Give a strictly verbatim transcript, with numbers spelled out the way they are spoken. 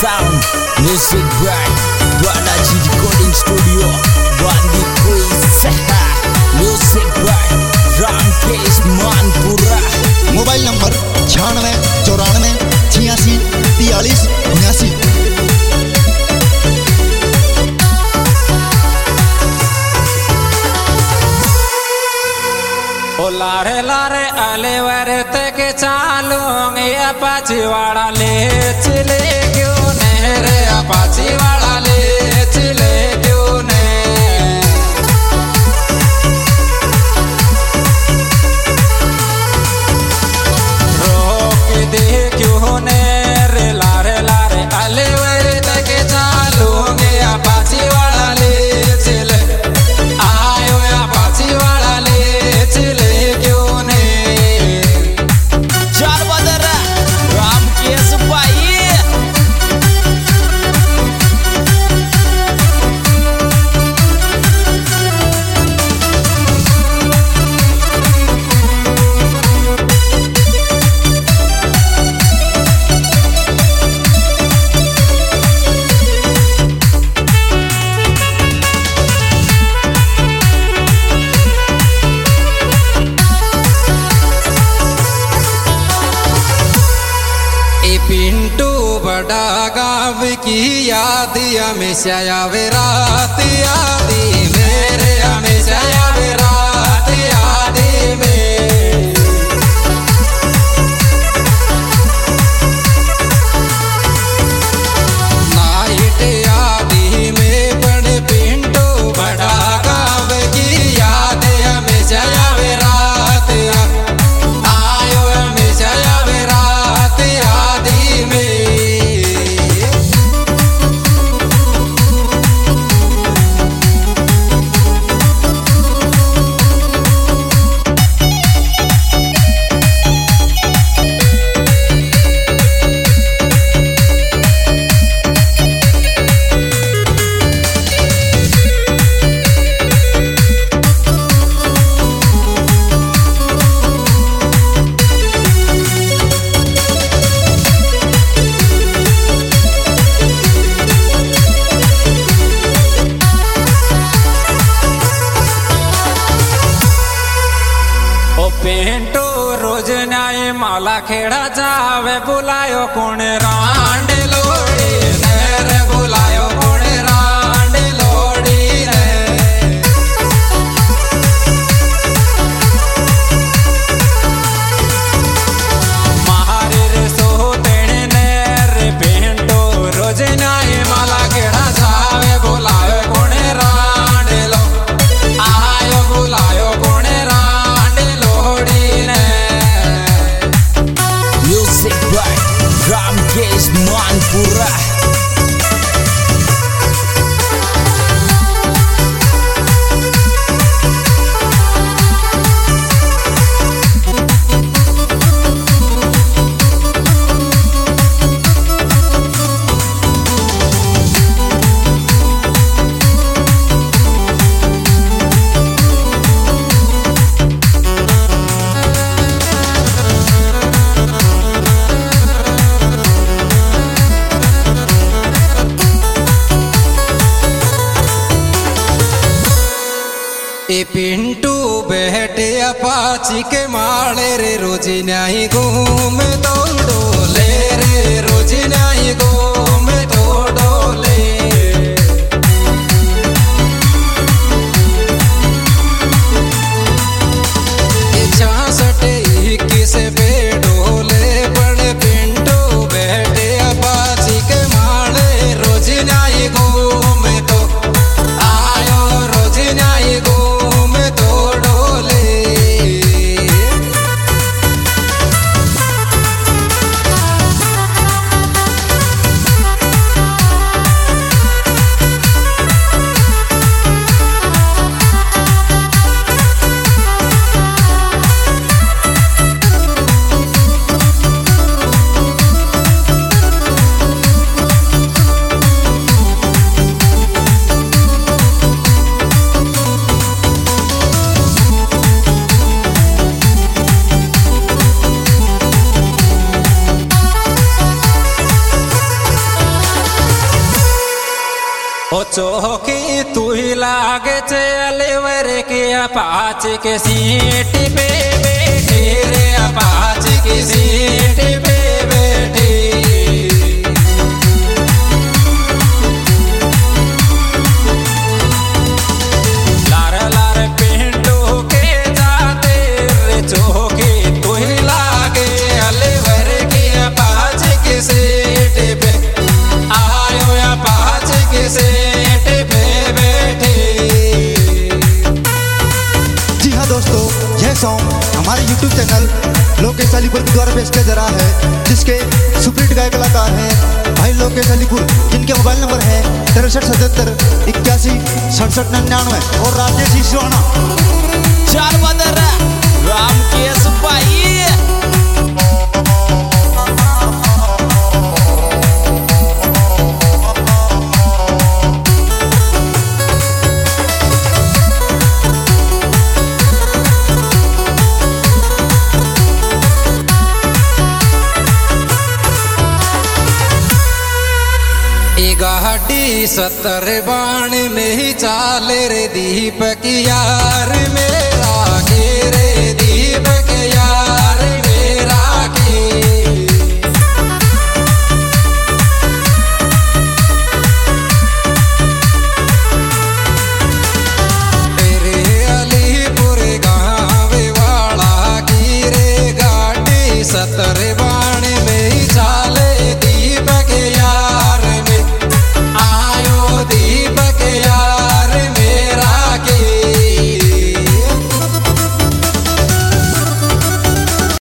sound, music by Balaji Recording Studio, Bandi Quiz, music by Ramkesh Manpura. Mobile number छियानवे चौरानवे छियासी तियालीस उन्यासी। ओ लारे लारे आले वारे तक चालू ये पाची वाला ले चले क्यों नहीं रे पाची वाला ले चले क्यों नहीं रोक दे क्यों नहीं रे लारे लारे आले वारे तक चालू ये पाची वाला ले चले आयो या पाची वाला ले चले पिंटू बड़ा गाँव की याद हमेशा आवे रात यादी मेरे हमेशा आवे रात यादी में नाइट यादी में बड़े पिंटू बड़ा गाँव की याद हमेशा आवे रात आयो हमेशा आवे रात यादी में पिंटू रोज न्याय माला खेड़ा जावे बुलायो कौन रांड लोड़ी रे बुलायो कौन रांड लोड़ी रे महारे रे सो तेने ने रे पिंटू रोज न्याय माला खेड़ा जावे बुलायो कौन रांड लो आयो बुलायो कौन music by Ramkesh Manpura. ए पिंटू बैठे अपाची के माले रे रोज न्याय घूम दौड़ो ले रे रोज न्याय घूम दौड़ो ले छियासठ इक्कीस पे डोले बड़े पिंटू बैठे अपाची के माले रोज न्याय घूम तो आयो रोज न्याय घूम चौकी तू ही लागे चलेवर के अपाच के सीट पे बैठे रे अपाच के सीट पे बैठे लार लार पिंडो के जाते रे चौकी तू ही लागे चलेवर के अपाच के सीट पे आयो अपाच के सीट पे बैठे। जी हाँ दोस्तों, यह सॉन्ग हमारे यूट्यूब चैनल लोकेश अलीपुर के द्वारा पेश किया जा रहा है, जिसके सुपरहिट गायक कलाकार हैं भाई लोकेश अलीपुर, जिनके मोबाइल नंबर है तिरसठ सतहत्तर इक्यासी सड़सठ निन्यानवे और राजेश ईश्वाना। चार बदर राम केस भाई गाड़ी सत्तर बाण में ही चाल रे दीपक यार मेरा के रे दीपक यार मेरा के तेरे अलीपुर गाँव वाला की रे गाड़ी सत्तर